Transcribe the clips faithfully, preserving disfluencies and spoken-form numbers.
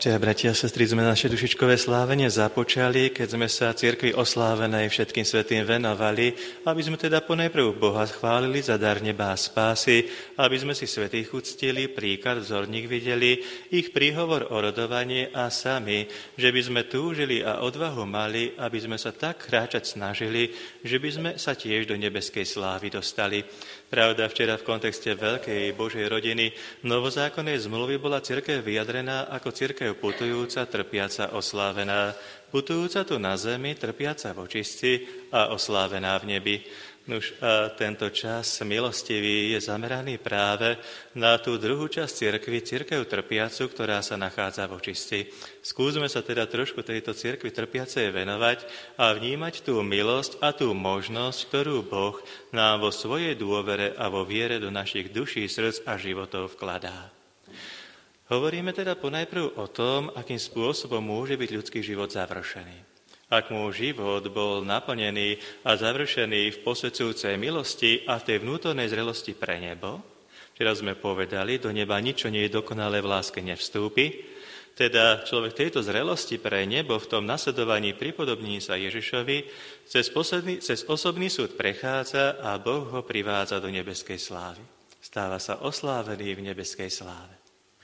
Ešte, bratia a sestry, sme naše dušičkové slávenie započali, keď sme sa cirkvi oslávenej všetkým svätým venovali, aby sme teda ponajprv Boha chválili za dar neba a spásy, aby sme si svätých uctili, príklad, vzorník videli, ich príhovor o rodovanie a sami, že by sme túžili a odvahu mali, aby sme sa tak kráčať snažili, že by sme sa tiež do nebeskej slávy dostali. Pravda, včera v kontexte veľkej Božej rodiny novozákonnej zmluvy bola cirkev vyjadrená ako cirkev putujúca, trpiaca, oslávená. Putujúca tu na zemi, trpiaca v očistci a oslávená v nebi. Nuž a tento čas milostivý je zameraný práve na tú druhú časť cirkvi, cirkev trpiacu, ktorá sa nachádza v očistci. Skúsme sa teda trošku tejto cirkvi trpiacej venovať a vnímať tú milosť a tú možnosť, ktorú Boh nám vo svojej dôvere a vo viere do našich duší, srdc a životov vkladá. Hovoríme teda ponajprv o tom, akým spôsobom môže byť ľudský život završený. Ak môj život bol naplnený a završený v posvedzujúcej milosti a v tej vnútornej zrelosti pre nebo, včera sme povedali, do neba nič, čo nie je dokonalé v láske, nevstúpi, teda človek tejto zrelosti pre nebo v tom nasledovaní pripodobní sa Ježišovi cez, posledný, cez osobný súd prechádza a Boh ho privádza do nebeskej slávy. Stáva sa oslávený v nebeskej sláve.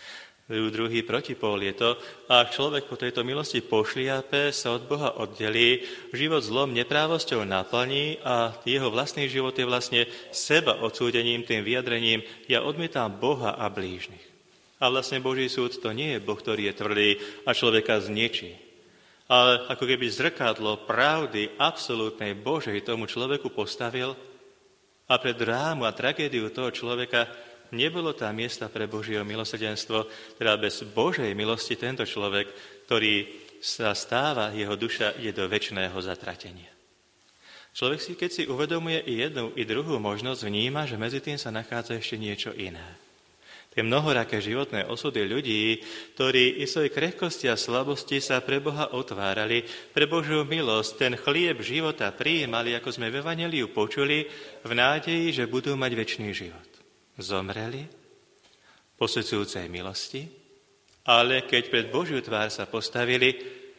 Druhý protipól je to, ak človek po tejto milosti pošliape, sa od Boha oddelí, život zlom, neprávosťou naplní a jeho vlastný život je vlastne seba odsúdením, tým vyjadrením, ja odmietam Boha a blížnych. A vlastne Boží súd to nie je Boh, ktorý je tvrdý a človeka zničí. Ale ako keby zrkadlo pravdy absolútnej Božej tomu človeku postavil a pre drámu a tragédiu toho človeka nebolo tam miesta pre Božieho milosrdenstvo, teda bez Božej milosti tento človek, ktorý sa stáva, jeho duša ide do večného zatratenia. Človek si, keď si uvedomuje i jednu, i druhú možnosť, vníma, že medzi tým sa nachádza ešte niečo iné. Tie mnohoraké životné osudy ľudí, ktorí i svojej krehkosti a slabosti sa pre Boha otvárali, pre Božiu milosť, ten chlieb života prijímali, ako sme v Evanjeliu počuli, v nádeji, že budú mať večný život. Zomreli posvedzujúcej milosti, ale keď pred Božiu tvár sa postavili,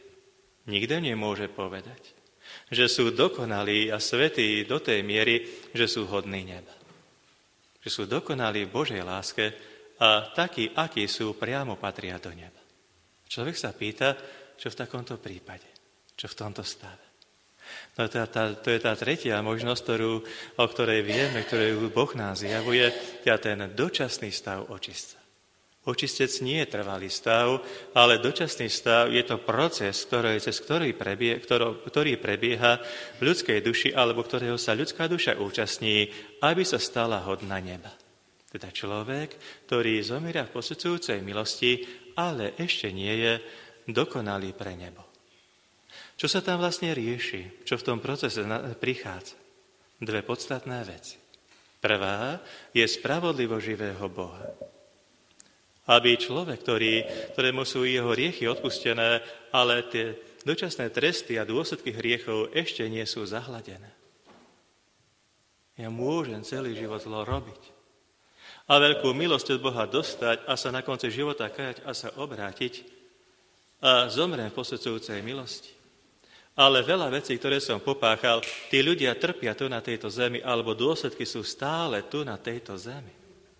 nikto nemôže povedať, že sú dokonalí a svätí do tej miery, že sú hodní neba. Že sú dokonalí v Božej láske a takí, akí sú, priamo patria do neba. Človek sa pýta, čo v takomto prípade, čo v tomto stave. No to, tá, to je tá tretia možnosť, ktorú, o ktorej vieme, ktorú Boh nám zjavuje, je ten dočasný stav očistca. Očistec nie je trvalý stav, ale dočasný stav je to proces, ktorý, cez ktorý, prebie, ktorý, ktorý prebieha v ľudskej duši, alebo ktorého sa ľudská duša účastní, aby sa stala hodná neba. Teda človek, ktorý zomiera v posvedzujúcej milosti, ale ešte nie je dokonalý pre nebo. Čo sa tam vlastne rieši? Čo v tom procese prichádza? Dve podstatné veci. Prvá je spravodlivo živého Boha. Aby človek, ktorý, ktorému sú jeho hriechy odpustené, ale tie dočasné tresty a dôsledky hriechov ešte nie sú zahladené. Ja môžem celý život zlo robiť a veľkú milosť od Boha dostať a sa na konci života kajať a sa obrátiť a zomrem v posvedzujúcej milosti. Ale veľa vecí, ktoré som popáchal, tí ľudia trpia tu na tejto zemi, alebo dôsledky sú stále tu na tejto zemi.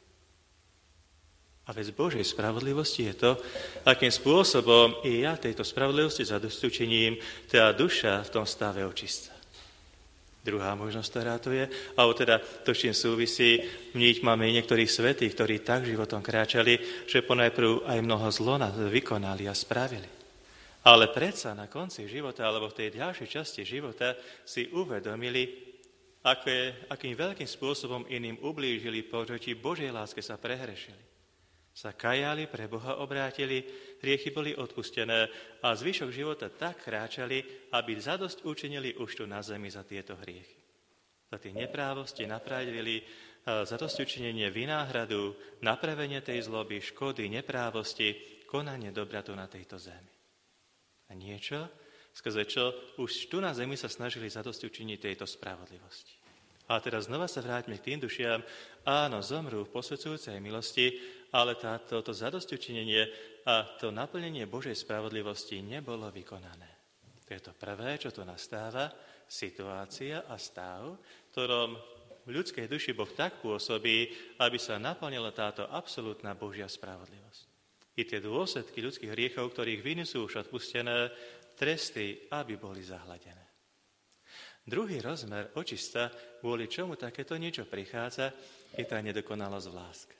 A vec Božej spravodlivosti je to, akým spôsobom i ja tejto spravodlivosti zadostučiním, tá duša v tom stave očistca. Druhá možnosť, ktorá to je, alebo teda to, s čím súvisí, v nich máme niektorých svätých, ktorí tak životom kráčali, že ponajprv aj mnoho zlo vykonali a spravili. Ale predsa na konci života, alebo v tej ďalšej časti života si uvedomili, aké, akým veľkým spôsobom iným ublížili, proti Božej láske sa prehrešili. Sa kajali, pre Boha obrátili, hriechy boli odpustené a zvyšok života tak kráčali, aby zadosť učinili už tu na zemi za tieto hriechy. Za tie neprávosti napravili zadosť učinenie vynáhradu, napravenie tej zloby, škody, neprávosti, konanie dobra tu na tejto zemi. A niečo, skrze čo už tu na zemi sa snažili zadosť učiniť tejto spravodlivosti. A teraz znova sa vráťme k tým dušiam, áno, zomrú v posvedzujúcej milosti, ale táto, to zadosťučinenie a to naplnenie Božej spravodlivosti nebolo vykonané. To je to prvé, čo tu nastáva, situácia a stav, v ktorom v ľudskej duši Boh tak pôsobí, aby sa naplnila táto absolútna Božia spravodlivosť. I tie dôsledky ľudských hriechov, ktorých viny sú už odpustené, tresty, aby boli zahladené. Druhý rozmer očista, kvôli čomu takéto niečo prichádza, je tá nedokonalosť v láske.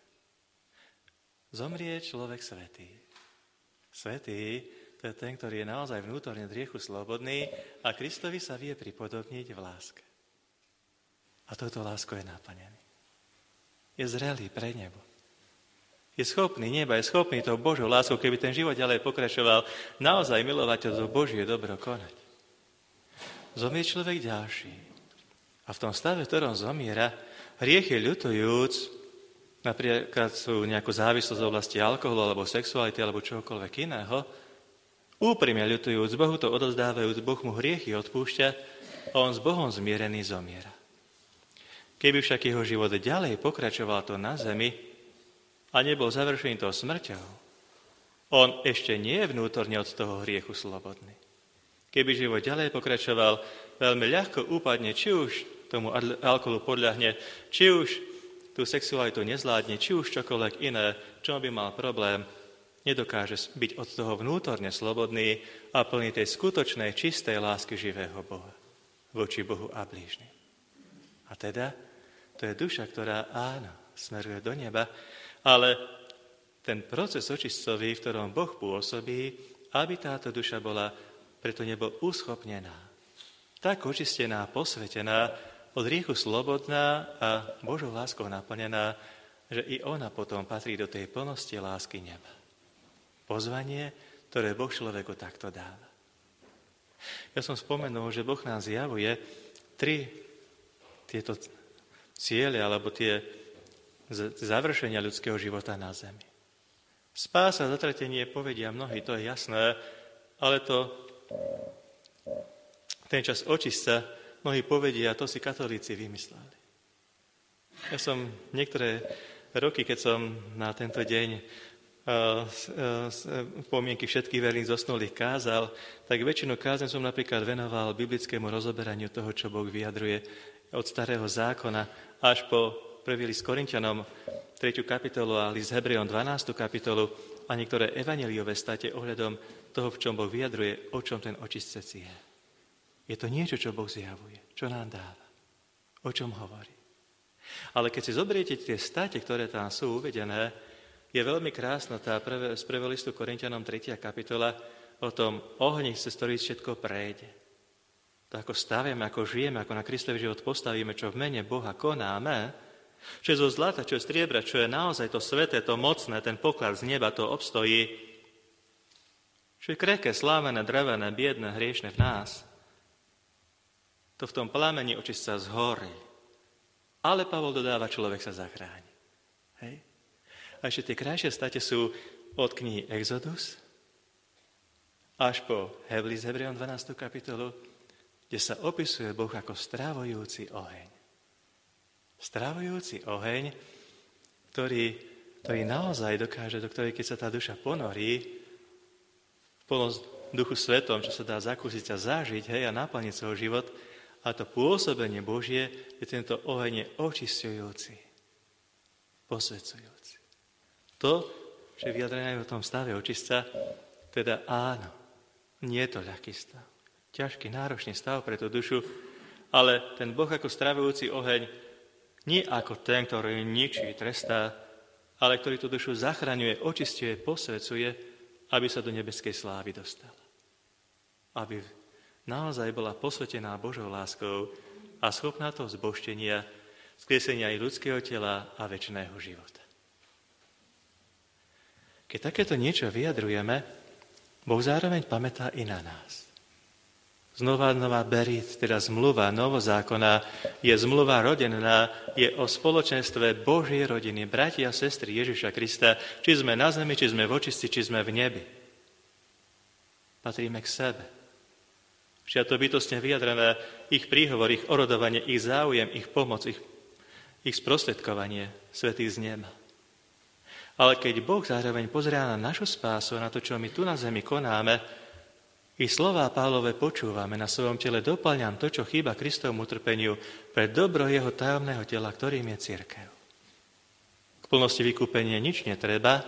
Zomrie človek svätý. Svätý, to je ten, ktorý je naozaj vnútorne od hriechu slobodný a Kristovi sa vie pripodobniť v láske. A touto láskou je naplnený. Je zrelý pre nebo. Je schopný neba, je schopný tou Božou láskou, keby ten život ďalej pokračoval, naozaj milovať to Božie dobro konať. Zomrie človek ďalší. A v tom stave, v ktorom zomiera, hriechy ľutujúc, napríklad sú nejakú závislosť v oblasti alkoholu, alebo sexuality, alebo čokoľvek iného, úprimne ľutujúc, Bohu to odozdávajúc, Boh mu hriechy odpúšťa a on s Bohom zmierený zomiera. Keby však jeho život ďalej pokračoval to na zemi, a nebol završený toho smrťou, on ešte nie je vnútorne od toho hriechu slobodný. Keby život ďalej pokračoval, veľmi ľahko úpadne, či už tomu alkoholu podľahne, či už tú sexualitu nezvládne, či už čokoľvek iné, čom by mal problém, nedokáže byť od toho vnútorne slobodný a plný tej skutočnej, čistej lásky živého Boha voči Bohu a blížnym. A teda, to je duša, ktorá áno, smeruje do neba, ale ten proces očistcový, v ktorom Boh pôsobí, aby táto duša bola preto nebo uschopnená, tak očistená, posvetená, od hriechu slobodná a Božou láskou naplnená, že i ona potom patrí do tej plnosti lásky neba. Pozvanie, ktoré Boh človeku takto dáva. Ja som spomenul, že Boh nám zjavuje tri tieto ciele, alebo tie završenia ľudského života na zemi. Spása a zatratenie povedia mnohí, to je jasné, ale to ten čas očistca mnohí povedia, to si katolíci vymysleli. Ja som niektoré roky, keď som na tento deň v pomienky všetkých verných zosnulých kázal, tak väčšinu kázen som napríklad venoval biblickému rozoberaniu toho, čo Boh vyjadruje od starého zákona až po prvý list Korinťanom, tretiu kapitolu a list Hebrejom, dvanástu kapitolu a niektoré evanjeliové state ohľadom toho, v čom Boh vyjadruje, o čom ten očistec je. Je to niečo, čo Boh zjavuje, čo nám dáva, o čom hovorí. Ale keď si zoberiete tie state, ktoré tam sú uvedené, je veľmi krásna tá prvé, z prvého listu Korinťanom tretia kapitola o tom ohni, cez ktorý všetko prejde. To ako stavíme, ako žijeme, ako na Kristový život postavíme, čo v mene Boha konáme, čo je zo zlata, čo je striebra, čo je naozaj to sveté, to mocné, ten poklad z neba, to obstojí, čo je krehké, slávené, drevené, biedné, hriešne v nás, to v tom plameni očistca zhorí. Ale Pavol dodáva, človek sa zachráni. Hej? A ešte tie krajšie state sú od knihy Exodus až po List Hebrejom dvanástu kapitolu, kde sa opisuje Boh ako strávujúci oheň. Strávujúci oheň, ktorý, ktorý naozaj dokáže, do ktorej, keď sa tá duša ponorí, v plnom duchu svetom, čo sa dá zakúsiť a zažiť, hej, a naplniť svoj život, a to pôsobenie Božie je tento oheň očisťujúci, posvedzujúci. To, že vyjadrené v tom stave očistca, teda áno, nie je to ľahký stav. Ťažký, náročný stav pre tú dušu, ale ten Boh ako stravujúci oheň nie ako ten, ktorý ničí, trestá, ale ktorý tú dušu zachraňuje, očisťuje, posvedzuje, aby sa do nebeskej slávy dostala. Aby naozaj bola posvetená Božou láskou a schopná toho zbožtenia, skriesenia aj ľudského tela a večného života. Keď takéto niečo vyjadrujeme, Boh zároveň pamätá i na nás. Znova, nová berit, teda zmluva novozákona, je zmluva rodená, je o spoločenstve Božej rodiny, bratia a sestry Ježiša Krista, či sme na zemi, či sme v očistci, či sme v nebi. Patríme k sebe. Čiže to bytostne vyjadrené, ich príhovor, ich orodovanie, ich záujem, ich pomoc, ich, ich sprostredkovanie svätých z neba. Ale keď Boh zároveň pozerá na našu spásu, na to, čo my tu na zemi konáme, i slová Pavlove počúvame, na svojom tele doplňam to, čo chýba Kristovmu utrpeniu pre dobro jeho tajomného tela, ktorým je cirkev. K plnosti vykúpenia nič netreba,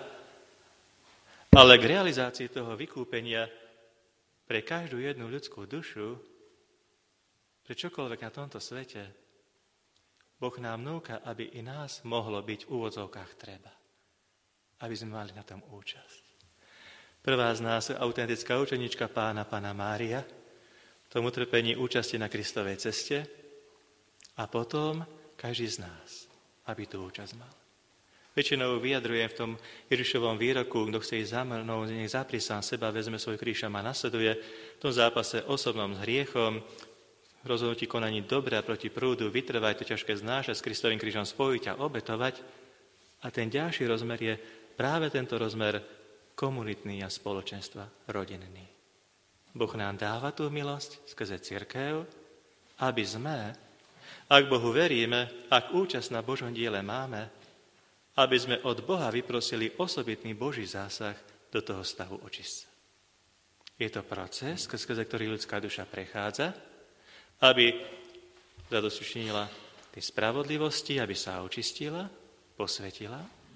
ale k realizácii toho vykúpenia pre každú jednu ľudskú dušu, pre čokoľvek na tomto svete, Boh nám núka, aby i nás mohlo byť v úvodzovkách treba. Aby sme mali na tom účasť. Prvá z nás, autentická učenička Pána, Panna Mária, v tom utrpení účasti na Kristovej ceste a potom každý z nás, aby tú účasť mal. Väčšinou vyjadrujem v tom Ježišovom výroku, kto chce ísť za mnou, nech zaprie sám seba, vezme svoj kríž a ma nasleduje, v tom zápase osobnom s hriechom, rozhodnutí konaní dobre a proti prúdu, vytrvať to ťažké znášať, s Kristovým krížom spojiť a obetovať. A ten ďalší rozmer je práve tento rozmer komunitný a spoločenstva rodinný. Boh nám dáva tú milosť skrze cirkev, aby sme, ak Bohu veríme, ak účasť na Božom diele máme, aby sme od Boha vyprosili osobitný Boží zásah do toho stavu očistca. Je to proces, skrze ktorý ľudská duša prechádza, aby zadostičinila tej spravodlivosti, aby sa očistila, posvetila,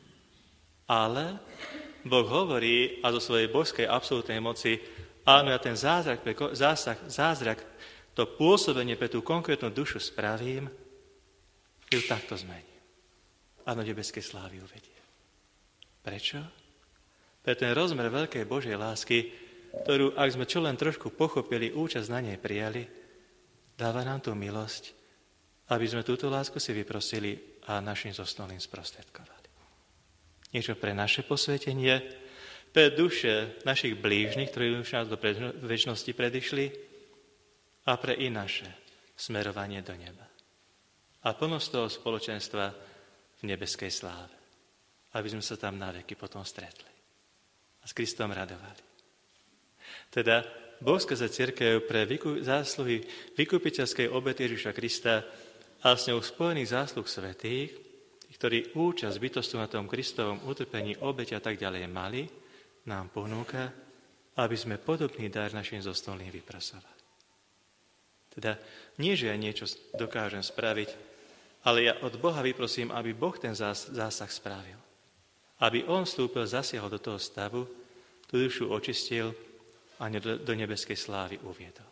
ale Boh hovorí a zo svojej božskej absolútnej moci, áno, ja ten zázrak, zásah, zázrak, to pôsobenie pre tú konkrétnu dušu spravím, ju takto zmení. A do nebeskej slávy uvedie. Prečo? Pre ten rozmer veľkej Božej lásky, ktorú, ak sme čo len trošku pochopili, účasť na nej prijali, dáva nám tú milosť, aby sme túto lásku si vyprosili a našim zosnulým sprostredkovali. Niečo pre naše posvetenie, pre duše našich blížnych, ktorí už nás do večnosti predišli, a pre i naše smerovanie do neba. A plnosť toho spoločenstva v nebeskej sláve, aby sme sa tam na veky potom stretli a s Kristom radovali. Teda Boh skrze cirkev pre vyku, zásluhy vykupiteľskej obety Ježiša Krista a s ňou spojených zásluh svätých, ktorí účasť bytostu na tom Kristovom utrpení, obete a tak ďalej mali, nám ponúka, aby sme podobný dar našim zosnulým vyprosovali. Teda nie, že ja niečo dokážem spraviť, ale ja od Boha vyprosím, aby Boh ten zásah spravil. Aby On vstúpil, zasiahol do toho stavu, tú dušu očistil a do nebeskej slávy uviedol.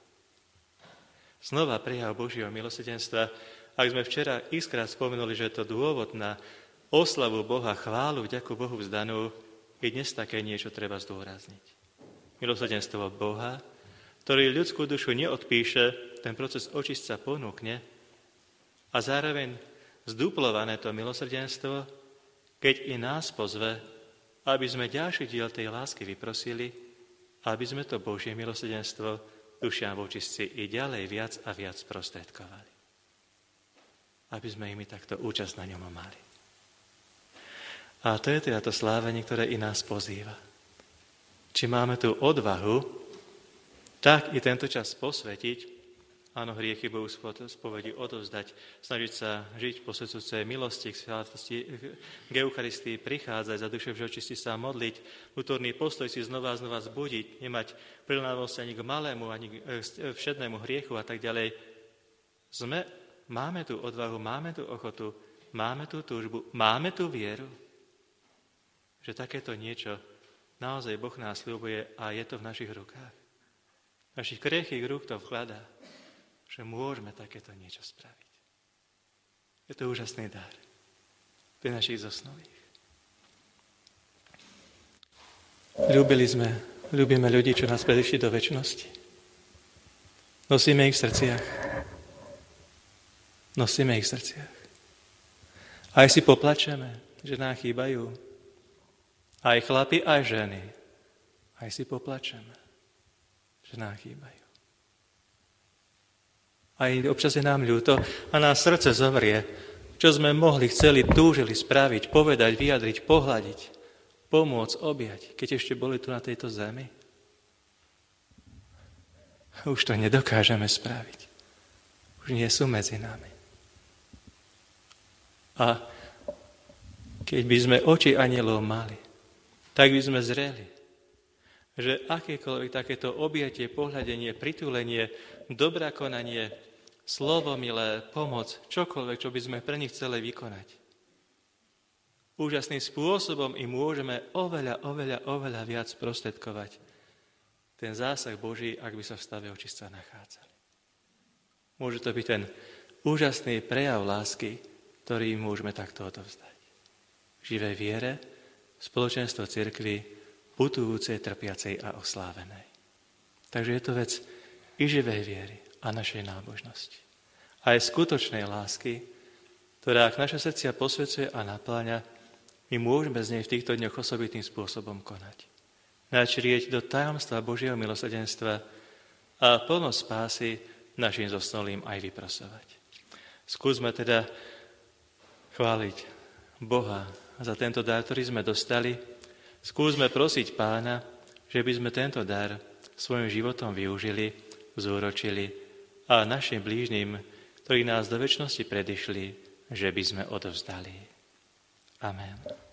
Znova prejav Božieho milosrdenstva. Ak sme včera xkrát spomenuli, že je to dôvod na oslavu Boha, chválu, vďaku Bohu vzdanú, i dnes také niečo treba zdôrazniť. Milosrdenstvo Boha, ktorý ľudskú dušu neodpíše, ten proces očistca ponúkne a zároveň zduplované to milosrdenstvo, keď i nás pozve, aby sme ďalší diel tej lásky vyprosili, aby sme to Božie milosrdenstvo dušiam v očistci i ďalej viac a viac prostredkovali. Aby sme im takto účasť na ňom mali. A to je teda to slávenie, ktoré i nás pozýva. Či máme tú odvahu, tak i tento čas posvetiť, áno, hriechy Bohu spovedi odovzdať, snažiť sa žiť po posvedzujúcej milosti, k svátosti, k Eucharistii, prichádzať za duše v očisti sa modliť, vnútorný postoj si znova a znova zbudiť, nemať prilnávosť ani k malému, ani k všednému hriechu a tak ďalej. Sme Máme tú odvahu, máme tú ochotu, máme tú túžbu, máme tú vieru, že takéto niečo naozaj Boh nás sľubuje a je to v našich rukách. V našich krehkých rúk to vkladá, že môžeme takéto niečo spraviť. Je to úžasný dar pre našich zosnulých. Ľúbili sme, ľúbime ľudí, čo nás predišli do večnosti. Nosíme ich v srdciach. Nosíme ich v srdciach. Aj si poplačeme, že nám chýbajú. Aj chlapi, aj ženy. Aj si poplačeme, že nám chýbajú. Aj občas je nám ľúto a nás srdce zomrie, čo sme mohli, chceli, túžili spraviť, povedať, vyjadriť, pohľadiť, pomôcť, objať, keď ešte boli tu na tejto zemi. Už to nedokážeme spraviť. Už nie sú medzi nami. A keď keď by sme oči anjelov mali, tak by sme zreli, že akékoľvek takéto objatie, pohľadenie, pritulenie, dobrá konanie, slovo milé, pomoc, čokoľvek, čo by sme pre nich chceli vykonať. Úžasným spôsobom im môžeme oveľa, oveľa, oveľa viac prostredkovať ten zásah Boží, ak by sa v stave očistca nachádzali. Môže to byť ten úžasný prejav lásky, ktorý im môžeme takto odovzdať. V živej viere, spoločenstvo cirkvi, putujúcej, trpiacej a oslávenej. Takže je to vec i živej viery a našej nábožnosti. A aj skutočnej lásky, ktorá ak naše srdcia posvedzuje a napláňa, my môžeme z nej v týchto dňoch osobitým spôsobom konať. Načrieť do tajomstva Božieho milosrdenstva a plnosť spásy našim zosnulým aj vyprosovať. Skúsme teda chváliť Boha za tento dar, ktorý sme dostali. Skúsme prosiť Pána, že by sme tento dar svojim životom využili, zúročili a našim blížnym, ktorí nás do večnosti predišli, že by sme odovzdali. Amen.